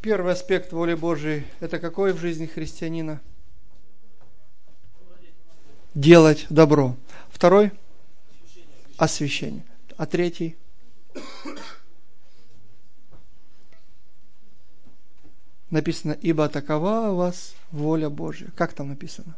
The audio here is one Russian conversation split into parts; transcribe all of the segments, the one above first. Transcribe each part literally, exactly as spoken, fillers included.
Первый аспект воли Божией – это какой в жизни христианина? Делать добро. Второй – освящение. А третий – написано, ибо такова у вас воля Божья. Как там написано?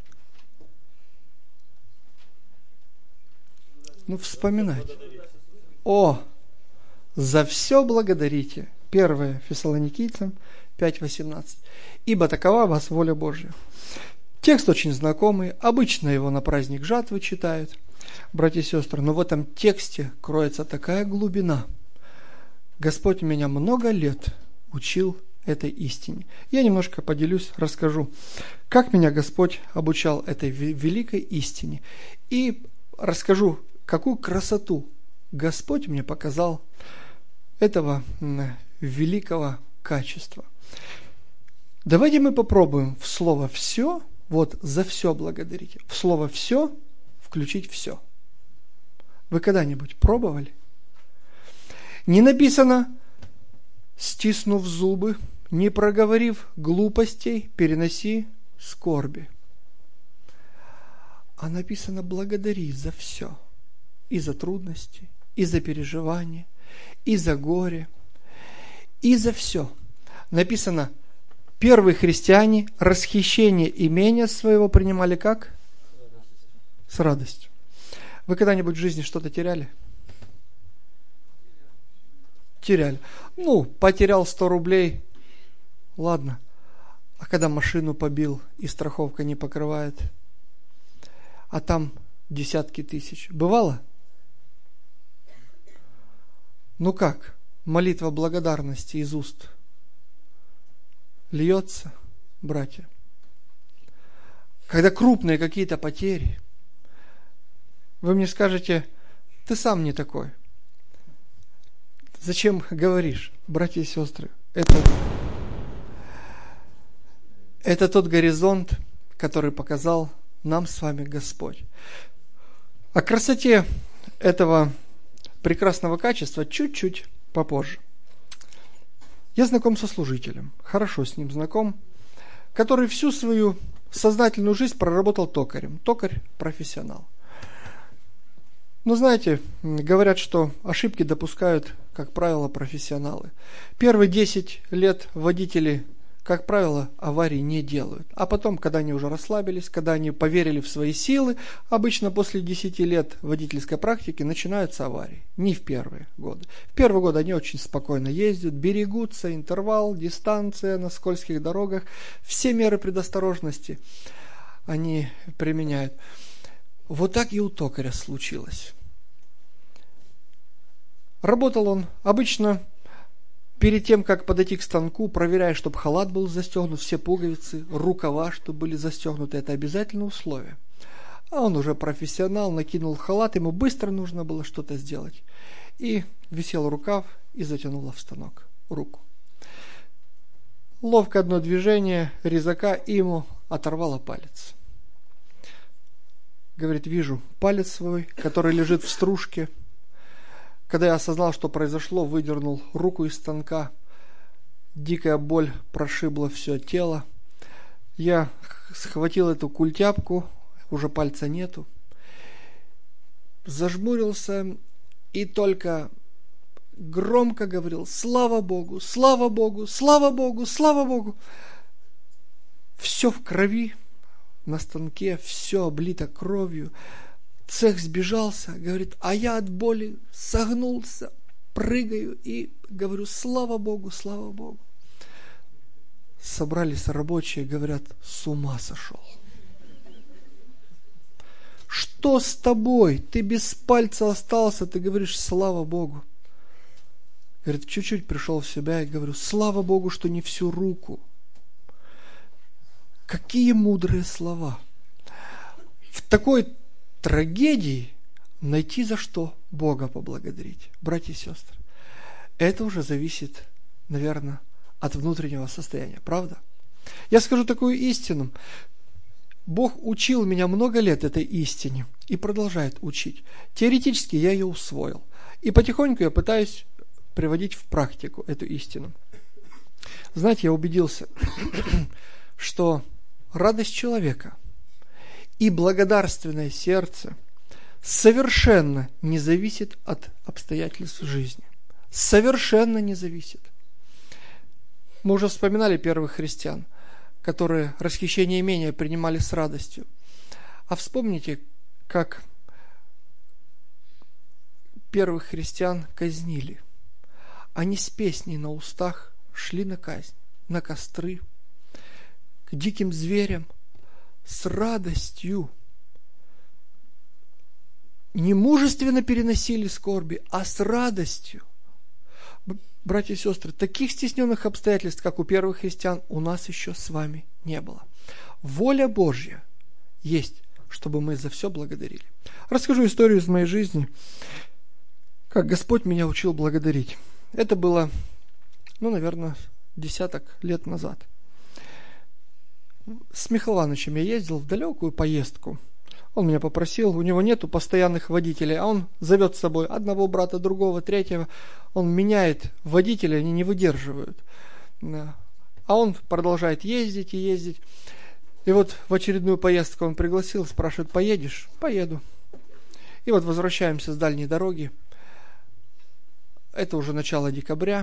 Ну, вспоминайте. О, за все благодарите. Первое Фессалоникийцам пять восемнадцать. Ибо такова у вас воля Божья. Текст очень знакомый. Обычно его на праздник жатвы читают, братья и сестры. Но в этом тексте кроется такая глубина. Господь меня много лет учил этой истине. Я немножко поделюсь, расскажу, как меня Господь обучал этой великой истине. И расскажу, какую красоту Господь мне показал этого великого качества. Давайте мы попробуем в слово «все», вот за все благодарите, в слово «все» включить все. Вы когда-нибудь пробовали? Не написано, стиснув зубы, не проговорив глупостей, переноси скорби. А написано, благодари за все. И за трудности, и за переживания, и за горе, и за все. Написано, первые христиане расхищение имения своего принимали как? С радостью. Вы когда-нибудь в жизни что-то теряли? Теряли. Ну, потерял сто рублей, ладно. А когда машину побил и страховка не покрывает, а там десятки тысяч. Бывало? Ну как? Молитва благодарности из уст льется, братья. Когда крупные какие-то потери, вы мне скажете, ты сам не такой. Зачем говоришь, братья и сестры? Это, это тот горизонт, который показал нам с вами Господь. О красоте этого прекрасного качества чуть-чуть попозже. Я знаком со служителем, хорошо с ним знаком, который всю свою сознательную жизнь проработал токарем. Токарь – профессионал. Но знаете, говорят, что ошибки допускают, как правило, профессионалы. Первые десять лет водители, как правило, аварий не делают. А потом, когда они уже расслабились, когда они поверили в свои силы, обычно после десяти лет водительской практики начинаются аварии. Не в первые годы. В первые годы они очень спокойно ездят, берегутся, интервал, дистанция на скользких дорогах. Все меры предосторожности они применяют. Вот так и у токаря случилось. Работал он обычно перед тем, как подойти к станку, проверяя, чтобы халат был застегнут, все пуговицы, рукава, чтобы были застегнуты. Это обязательное условие. А он уже профессионал, накинул халат, ему быстро нужно было что-то сделать. И висел рукав и затянуло в станок руку. Ловко одно движение резака, и ему оторвало палец. Говорит, вижу палец свой, который лежит в стружке. Когда я осознал, что произошло, выдернул руку из станка. Дикая боль прошибла все тело. Я схватил эту культяпку, уже пальца нету. Зажмурился и только громко говорил: слава Богу, слава Богу, слава Богу, слава Богу. Все в крови. На станке все облито кровью. Цех сбежался, говорит, а я от боли согнулся, прыгаю и говорю, слава Богу, слава Богу. Собрались рабочие, говорят, с ума сошел. Что с тобой? Ты без пальца остался, ты говоришь, слава Богу. Говорит, чуть-чуть пришел в себя и говорю, слава Богу, что не всю руку. Какие мудрые слова. В такой трагедии найти за что Бога поблагодарить. Братья и сестры, это уже зависит, наверное, от внутреннего состояния. Правда? Я скажу такую истину. Бог учил меня много лет этой истине и продолжает учить. Теоретически я ее усвоил. И потихоньку я пытаюсь приводить в практику эту истину. Знаете, я убедился, что радость человека и благодарственное сердце совершенно не зависит от обстоятельств жизни. Совершенно не зависит. Мы уже вспоминали первых христиан, которые расхищение имения принимали с радостью. А вспомните, как первых христиан казнили. Они с песней на устах шли на казнь, на костры, к диким зверям, с радостью. Не мужественно переносили скорби, а с радостью. Братья и сестры, таких стесненных обстоятельств, как у первых христиан, у нас еще с вами не было. Воля Божья есть, чтобы мы за все благодарили. Расскажу историю из моей жизни, как Господь меня учил благодарить. Это было, ну, наверное, десяток лет назад. С Михаилом Ивановичем я ездил в далекую поездку. Он меня попросил, у него нету постоянных водителей, а он зовет с собой одного брата, другого, третьего. Он меняет водителей, они не выдерживают. А он продолжает ездить и ездить. И вот в очередную поездку он пригласил, спрашивает: поедешь? Поеду. И вот возвращаемся с дальней дороги. Это уже начало декабря.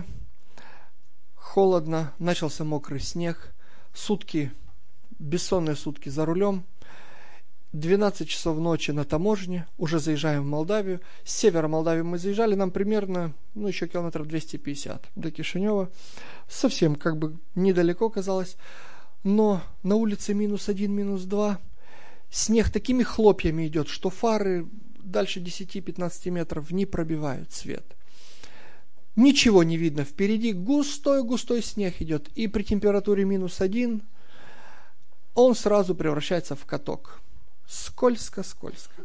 Холодно, начался мокрый снег. Сутки, бессонные сутки за рулем. двенадцать часов ночи на таможне, уже заезжаем в Молдавию. С севера Молдавии мы заезжали, нам примерно, ну, еще километров двести пятьдесят до Кишинева. Совсем как бы недалеко казалось. Но на улице минус один, минус два. Снег такими хлопьями идет, что фары дальше десять-пятнадцать метров не пробивают свет. Ничего не видно. Впереди густой-густой снег идет. И при температуре минус один он сразу превращается в каток. Скользко-скользко.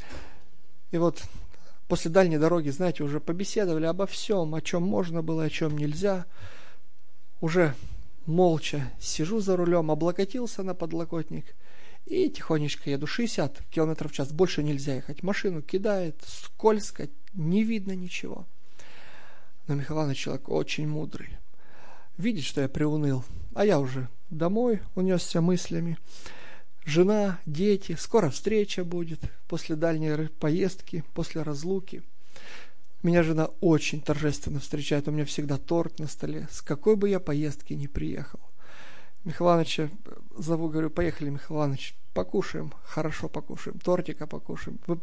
И вот после дальней дороги, знаете, уже побеседовали обо всем, о чем можно было, о чем нельзя. Уже молча сижу за рулем, облокотился на подлокотник и тихонечко еду. шестьдесят километров в час, больше нельзя ехать. Машину кидает, скользко, не видно ничего. Но Михаил Иванович человек очень мудрый. Видит, что я приуныл, а я уже домой унесся мыслями. Жена, дети, скоро встреча будет после дальней поездки, после разлуки. Меня жена очень торжественно встречает, у меня всегда торт на столе, с какой бы я поездки ни приехал. Михаила Ивановича зову, говорю: поехали, Михаил Иванович, покушаем, хорошо покушаем, тортика покушаем, вы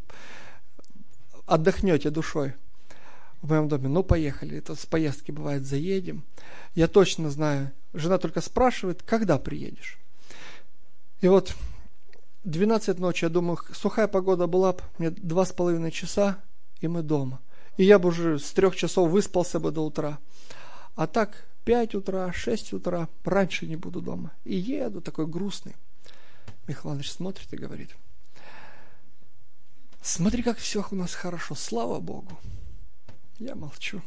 отдохнете душой в моем доме. Ну, поехали, это с поездки бывает, заедем. Я точно знаю, жена только спрашивает: когда приедешь? И вот двенадцать ночи, я думаю, сухая погода была бы, мне два с половиной часа, и мы дома. И я бы уже с трех часов выспался бы до утра. А так, пять утра, шесть утра, раньше не буду дома. И еду, такой грустный. Михаил Иванович смотрит и говорит: смотри, как все у нас хорошо, слава Богу. Я молчу.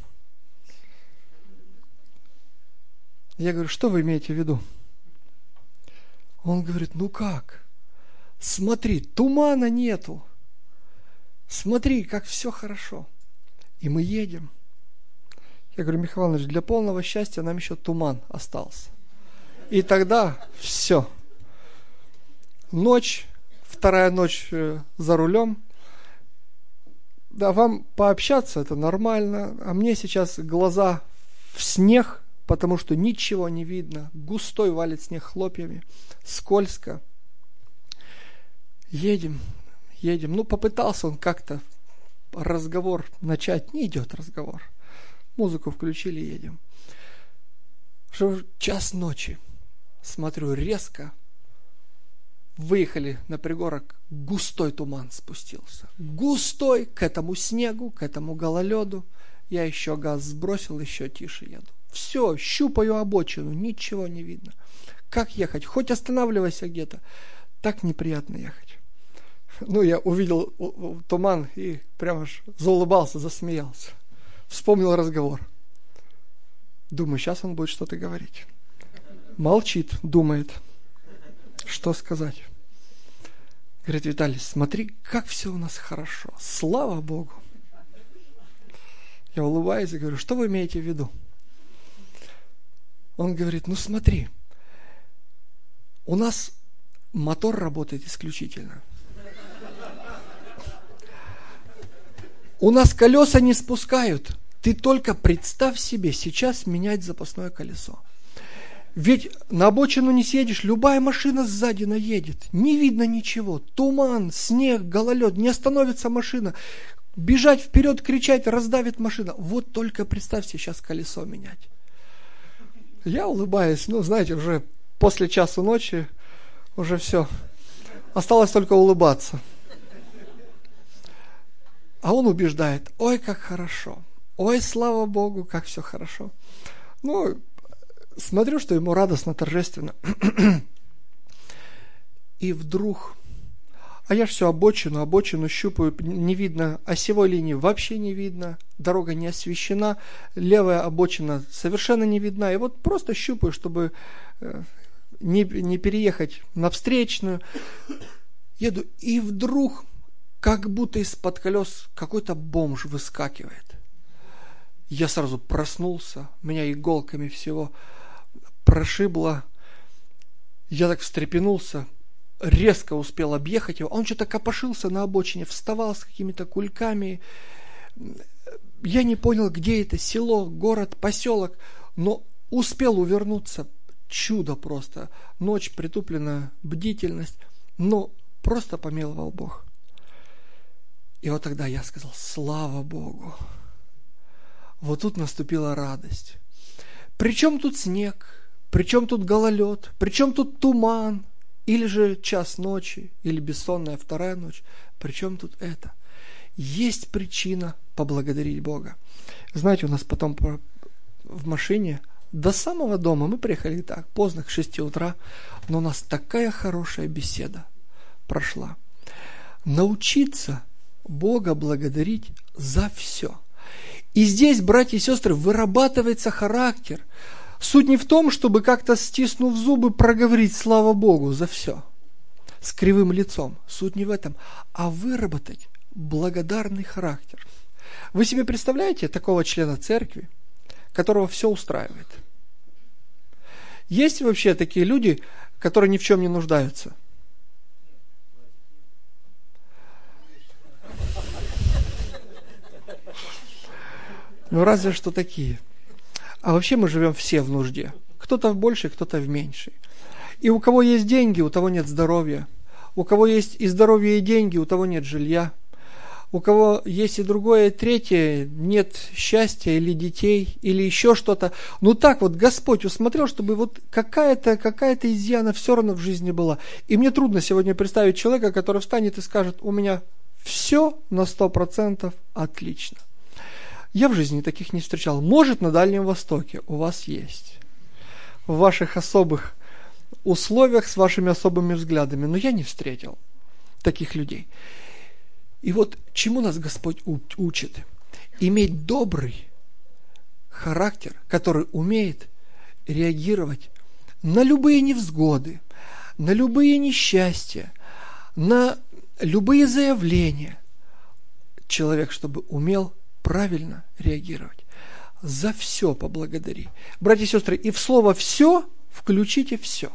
Я говорю: что вы имеете в виду? Он говорит: ну как? Смотри, тумана нету. Смотри, как все хорошо. И мы едем. Я говорю: Михаил Иванович, для полного счастья нам еще туман остался. И тогда все. Ночь, вторая ночь за рулем. Да, вам пообщаться это нормально, а мне сейчас глаза в снег, потому что ничего не видно. Густой валит снег хлопьями, скользко. Едем, едем. Ну, попытался он как-то разговор начать. Не идет разговор. Музыку включили, едем. Уже час ночи. Смотрю, резко выехали на пригорок, густой туман спустился. Густой, к этому снегу, к этому гололеду. Я еще газ сбросил, еще тише еду. Все, щупаю обочину, ничего не видно. Как ехать? Хоть останавливайся где-то. Так неприятно ехать. Ну, я увидел туман и прямо аж заулыбался, засмеялся. Вспомнил разговор. Думаю, сейчас он будет что-то говорить. Молчит, думает, что сказать. Говорит: Виталий, смотри, как все у нас хорошо. Слава Богу. Я улыбаюсь и говорю: что вы имеете в виду? Он говорит, ну смотри, у нас мотор работает исключительно. У нас колеса не спускают. Ты только представь себе сейчас менять запасное колесо. Ведь на обочину не съедешь, любая машина сзади наедет. Не видно ничего. Туман, снег, гололед, не остановится машина. Бежать вперед, кричать, раздавит машина. Вот только представь себе сейчас колесо менять. Я улыбаюсь, ну знаете, уже после часу ночи уже все. Осталось только улыбаться. А он убеждает, ой, как хорошо. Ой, слава Богу, как все хорошо. Ну, смотрю, что ему радостно, торжественно. И вдруг, а я ж все обочину, обочину щупаю, не видно, осевой линии вообще не видно, дорога не освещена, левая обочина совершенно не видна. И вот просто щупаю, чтобы не, не переехать на встречную. Еду, и вдруг, как будто из-под колес какой-то бомж выскакивает. Я сразу проснулся, меня иголками всего прошибло. Я так встрепенулся, резко успел объехать его. Он что-то копошился на обочине, вставал с какими-то кульками. Я не понял, где это, село, город, поселок, но успел увернуться. Чудо просто. Ночь, притупленная бдительность. Но просто помиловал Бог. И вот тогда я сказал, слава Богу. Вот тут наступила радость. Причем тут снег, причем тут гололед, причем тут туман, или же час ночи, или бессонная вторая ночь. Причем тут это? Есть причина поблагодарить Бога. Знаете, у нас потом в машине до самого дома, мы приехали так, поздно, к шести утра, но у нас такая хорошая беседа прошла. Научиться Бога благодарить за все. И здесь, братья и сестры, вырабатывается характер. Суть не в том, чтобы как-то стиснув зубы проговорить слава Богу за все с кривым лицом. Суть не в этом, а выработать благодарный характер. Вы себе представляете такого члена церкви, которого все устраивает? Есть вообще такие люди, которые ни в чем не нуждаются? Ну, разве что такие. А вообще мы живем все в нужде. Кто-то в большей, кто-то в меньшей. И у кого есть деньги, у того нет здоровья. У кого есть и здоровье, и деньги, у того нет жилья. У кого есть и другое, и третье, нет счастья или детей, или еще что-то. Ну так вот Господь усмотрел, чтобы вот какая-то, какая-то изъяна все равно в жизни была. И мне трудно сегодня представить человека, который встанет и скажет, у меня все на сто процентов отлично. Я в жизни таких не встречал. Может, на Дальнем Востоке у вас есть. В ваших особых условиях, с вашими особыми взглядами. Но я не встретил таких людей. И вот чему нас Господь учит? Иметь добрый характер, который умеет реагировать на любые невзгоды, на любые несчастья, на любые заявления. Человек, чтобы умел правильно реагировать. За все поблагодари. Братья и сестры, и в слово «все» включите все.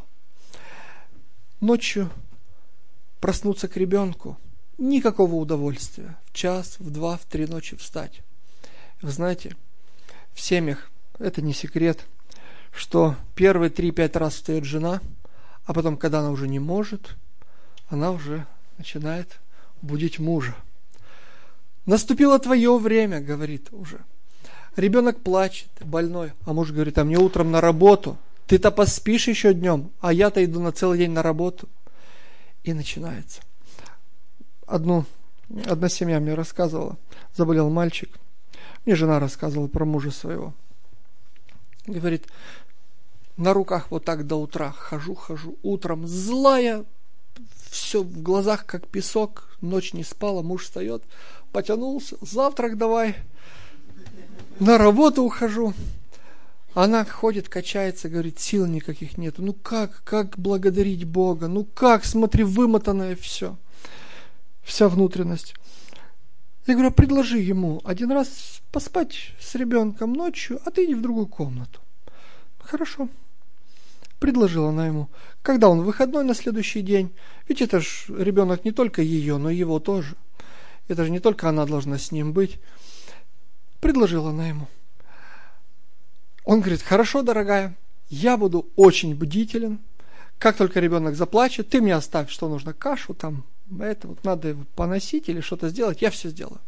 Ночью проснуться к ребенку – никакого удовольствия. В час, в два, в три ночи встать. Вы знаете, в семьях, это не секрет, что первые три-пять раз встает жена, а потом, когда она уже не может, она уже начинает будить мужа. Наступило твое время, говорит уже. Ребенок плачет, больной, а муж говорит, а мне утром на работу. Ты-то поспишь еще днем, а я-то иду на целый день на работу. И начинается. Одну, одна семья мне рассказывала, заболел мальчик. Мне жена рассказывала про мужа своего. Говорит, на руках вот так до утра хожу, хожу, утром злая, все в глазах как песок, ночь не спала, муж встает, потянулся, завтрак давай, на работу ухожу. Она ходит, качается, говорит, сил никаких нет. Ну как, как благодарить Бога? Ну как, смотри, вымотанное все. Вся внутренность. Я говорю, предложи ему один раз поспать с ребенком ночью, а ты иди в другую комнату. Хорошо. Предложила она ему. Когда он выходной на следующий день? Ведь это ж ребенок не только ее, но и его тоже. Это же не только она должна с ним быть. Предложила она ему. Он говорит, хорошо, дорогая, я буду очень бдителен. Как только ребенок заплачет, ты мне оставь, что нужно, кашу там, это вот надо его поносить или что-то сделать, я все сделаю.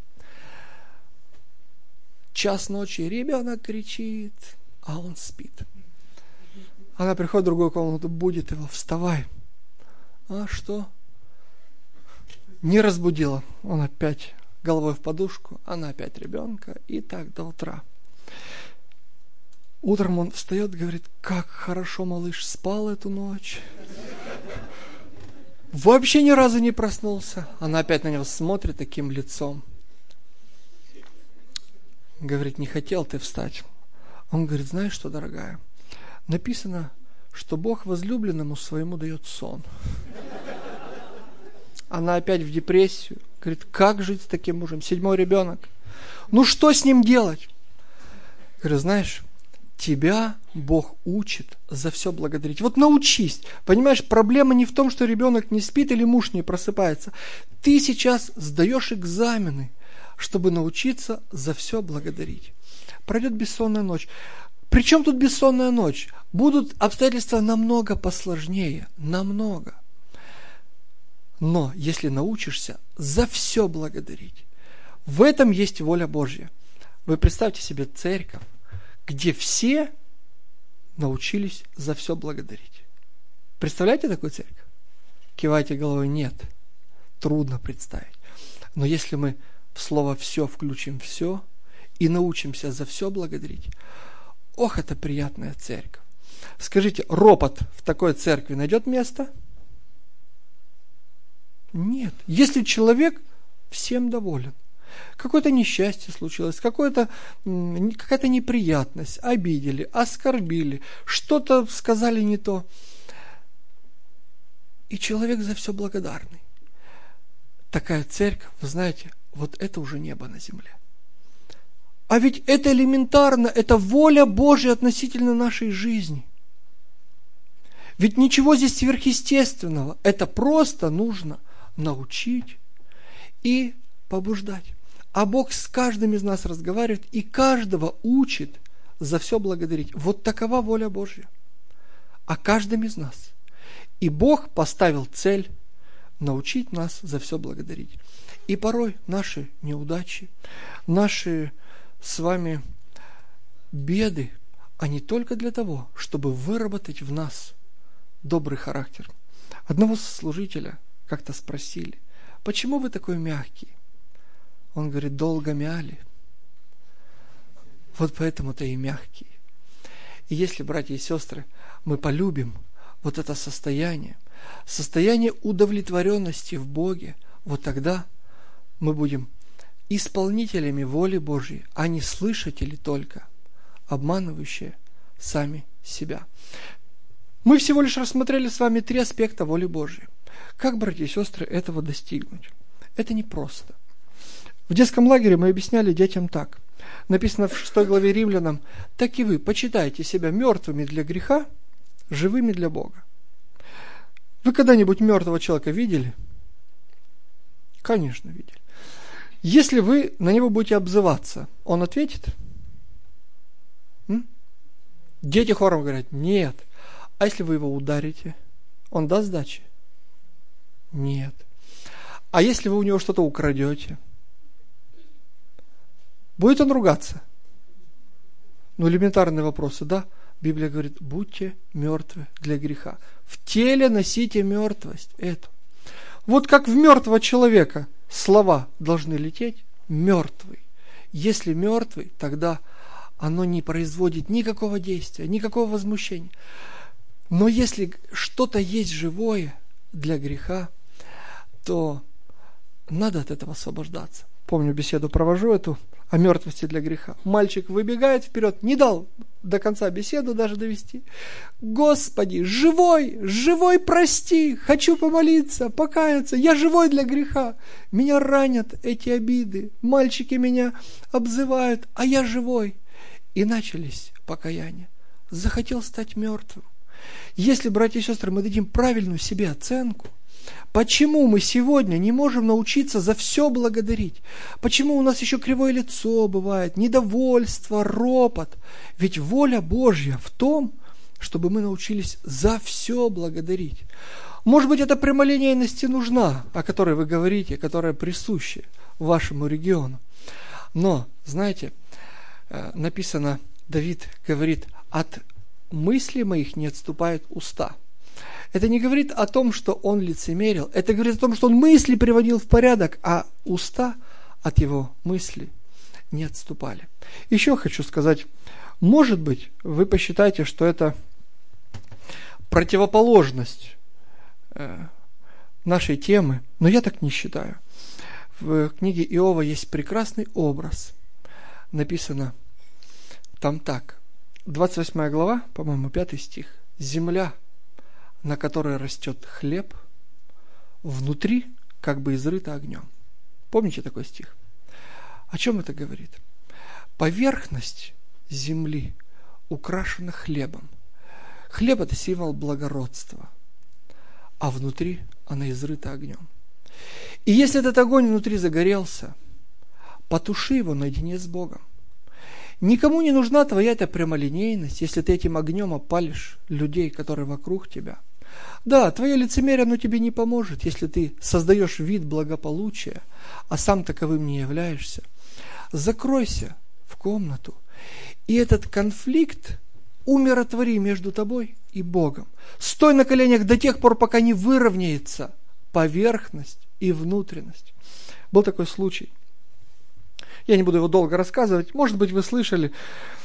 Час ночи, ребенок кричит, а он спит. Она приходит в другую комнату, будет его, вставай. А что? Не разбудила. Он опять головой в подушку, она опять ребенка, и так до утра. Утром он встает, говорит, как хорошо малыш спал эту ночь. Вообще ни разу не проснулся. Она опять на него смотрит таким лицом. Говорит, не хотел ты встать. Он говорит, знаешь что, дорогая, написано, что Бог возлюбленному своему дает сон. Она опять в депрессию. Говорит, как жить с таким мужем? Седьмой ребенок. Ну что с ним делать? Говорю, знаешь, тебя Бог учит за все благодарить. Вот научись. Понимаешь, проблема не в том, что ребенок не спит или муж не просыпается. Ты сейчас сдаешь экзамены, чтобы научиться за все благодарить. Пройдет бессонная ночь. Причем тут бессонная ночь? Будут обстоятельства намного посложнее. Намного. Но если научишься за все благодарить, в этом есть воля Божья. Вы представьте себе церковь, где все научились за все благодарить. Представляете такую церковь? Кивайте головой, нет. Трудно представить. Но если мы в слово «все» включим «все» и научимся за все благодарить, ох, это приятная церковь. Скажите, ропот в такой церкви найдет место? Нет. Если человек всем доволен, какое-то несчастье случилось, какое-то, какая-то неприятность, обидели, оскорбили, что-то сказали не то, и человек за все благодарный. Такая церковь, вы знаете, вот это уже небо на земле. А ведь это элементарно, это воля Божья относительно нашей жизни. Ведь ничего здесь сверхъестественного, это просто нужно научить и побуждать. А Бог с каждым из нас разговаривает и каждого учит за все благодарить. Вот такова воля Божья о каждом из нас. И Бог поставил цель научить нас за все благодарить. И порой наши неудачи, наши с вами беды, они только для того, чтобы выработать в нас добрый характер. Одного служителя как-то спросили, почему вы такой мягкий? Он говорит, долго мяли. Вот поэтому-то и мягкий. И если, братья и сестры, мы полюбим вот это состояние, состояние удовлетворенности в Боге, вот тогда мы будем исполнителями воли Божьей, а не слышатели только, обманывающие сами себя. Мы всего лишь рассмотрели с вами три аспекта воли Божьей. Как, братья и сестры, этого достигнуть? Это непросто. В детском лагере мы объясняли детям так. Написано в шестой главе Римлянам, так и вы почитайте себя мертвыми для греха, живыми для Бога. Вы когда-нибудь мертвого человека видели? Конечно, видели. Если вы на него будете обзываться, он ответит? М? Дети хором говорят, нет. А если вы его ударите, он даст сдачи? Нет. А если вы у него что-то украдете? Будет он ругаться? Ну, элементарные вопросы, да? Библия говорит, будьте мертвы для греха. В теле носите мертвость эту. Вот как в мертвого человека слова должны лететь, мертвый. Если мертвый, тогда оно не производит никакого действия, никакого возмущения. Но если что-то есть живое для греха, то надо от этого освобождаться. Помню, беседу провожу эту о мертвости для греха. Мальчик выбегает вперед, не дал до конца беседу даже довести. Господи, живой, живой, прости, хочу помолиться, покаяться, я живой для греха. Меня ранят эти обиды, мальчики меня обзывают, а я живой. И начались покаяния. захотел стать мертвым. Если, братья и сестры, мы дадим правильную себе оценку, почему мы сегодня не можем научиться за все благодарить? Почему у нас еще кривое лицо бывает, недовольство, ропот? Ведь воля Божья в том, чтобы мы научились за все благодарить. Может быть, эта прямолинейность и нужна, о которой вы говорите, которая присуща вашему региону. Но, знаете, написано, Давид говорит, от мыслей моих не отступают уста. Это не говорит о том, что он лицемерил, это говорит о том, что он мысли приводил в порядок, а уста от его мыслей не отступали. Еще хочу сказать, может быть, вы посчитаете, что это противоположность нашей темы, но я так не считаю. В книге Иова есть прекрасный образ. Написано там так, двадцать восьмая глава, по-моему, пятый стих. Земля, на которой растет хлеб, внутри как бы изрыта огнем. Помните такой стих? О чем это говорит? Поверхность земли украшена хлебом. Хлеб – это символ благородства, а внутри она изрыта огнем. И если этот огонь внутри загорелся, потуши его наедине с Богом. Никому не нужна твоя эта прямолинейность, если ты этим огнем опалишь людей, которые вокруг тебя. Да, твое лицемерие, оно тебе не поможет, если ты создаешь вид благополучия, а сам таковым не являешься. Закройся в комнату, и этот конфликт умиротвори между тобой и Богом. Стой на коленях до тех пор, пока не выровняется поверхность и внутренность. Был такой случай. Я не буду его долго рассказывать. Может быть, вы слышали.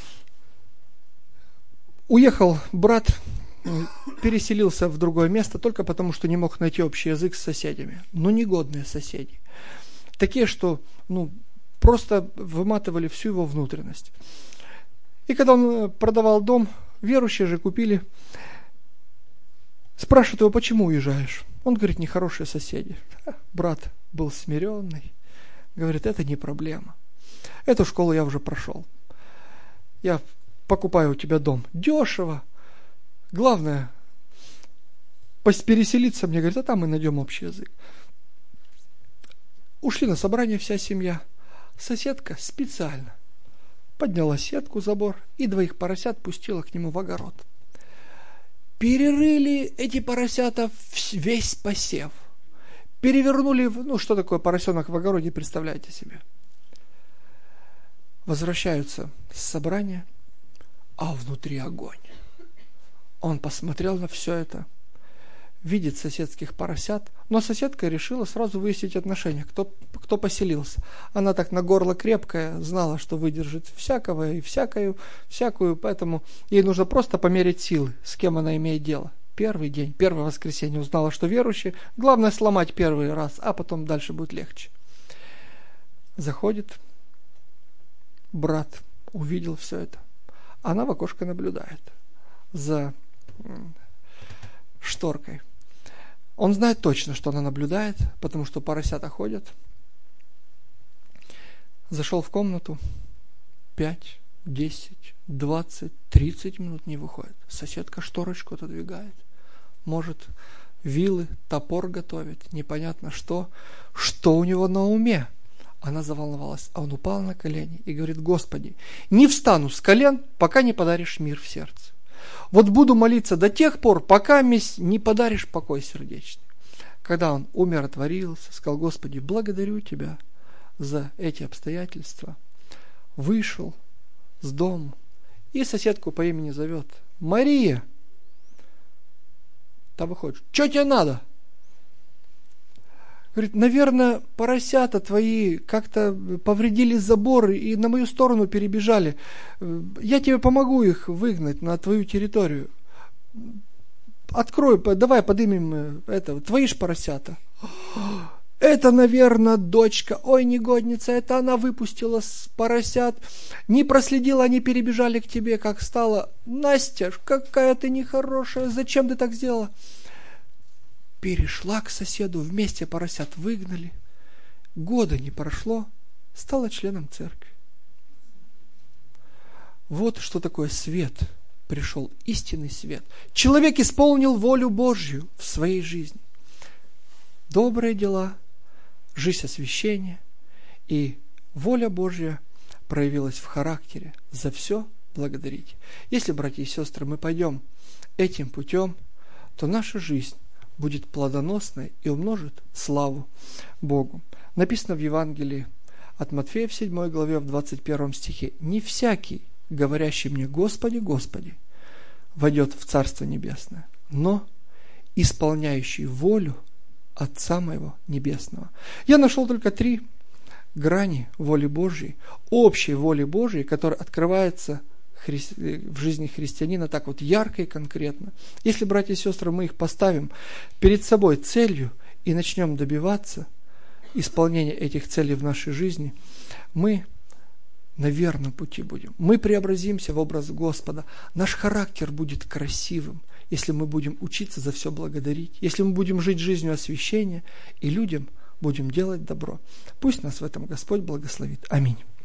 Уехал брат, переселился в другое место только потому, что не мог найти общий язык с соседями. Но негодные соседи. Такие, что ну, просто выматывали всю его внутренность. И когда он продавал дом, верующие же купили. Спрашивают его, почему уезжаешь? Он говорит, нехорошие соседи. Брат был смиренный. Говорит, это не проблема. Эту школу я уже прошел. Я покупаю у тебя дом дешево. Главное, переселиться мне, говорит, а там мы найдем общий язык. Ушли на собрание вся семья. Соседка специально подняла сетку, забор, и двоих поросят пустила к нему в огород. Перерыли эти поросята весь посев. Перевернули, ну что такое поросенок в огороде, представляете себе. Возвращаются с собрания, а внутри огонь. Он посмотрел на все это, видит соседских поросят, но соседка решила сразу выяснить отношения, кто, кто поселился. Она так на горло крепкая, знала, что выдержит всякого и всякую, всякую, поэтому ей нужно просто померить силы, с кем она имеет дело. Первый день, первое воскресенье узнала, что верующие, главное сломать первый раз, а потом дальше будет легче. Заходит брат, увидел все это. Она в окошко наблюдает за шторкой. Он знает точно, что она наблюдает, потому что поросята ходят. Зашел в комнату, пять, десять, двадцать, тридцать минут не выходит. Соседка шторочку отодвигает. Может, вилы, топор готовит, непонятно что. Что у него на уме? Она заволновалась, а он упал на колени и говорит, Господи, не встану с колен, пока не подаришь мир в сердце. Вот буду молиться до тех пор, пока не подаришь покой сердечный. Когда он умиротворился, сказал, Господи, благодарю Тебя за эти обстоятельства, вышел с дома и соседку по имени зовет. Мария! Та выходит. Что тебе надо? Говорит, наверное, поросята твои как-то повредили забор и на мою сторону перебежали. Я тебе помогу их выгнать на твою территорию. Открой, давай подымем это, твои ж поросята. Это, наверное, дочка. Ой, негодница, это она выпустила с поросят. Не проследила, они перебежали к тебе, как стало. Настя, какая ты нехорошая, зачем ты так сделала? Перешла к соседу, вместе поросят выгнали. Года не прошло, стала членом церкви. Вот что такое свет пришел истинный свет. Человек исполнил волю Божью в своей жизни. Добрые дела, жизнь освящения и воля Божья проявилась в характере. За все благодарите. Если, братья и сестры, мы пойдем этим путем, то наша жизнь будет плодоносной и умножит славу Богу. Написано в Евангелии от Матфея в седьмой главе, в двадцать первом стихе: «Не всякий, говорящий мне: Господи, Господи, войдет в Царство Небесное, но исполняющий волю Отца моего Небесного». Я нашел только три грани воли Божьей, общей воли Божьей, которая открывается в жизни христианина так вот ярко и конкретно. Если, братья и сестры, мы их поставим перед собой целью и начнем добиваться исполнения этих целей в нашей жизни, мы на верном пути будем. Мы преобразимся в образ Господа. Наш характер будет красивым, если мы будем учиться за все благодарить, если мы будем жить жизнью освящения и людям будем делать добро. Пусть нас в этом Господь благословит. Аминь.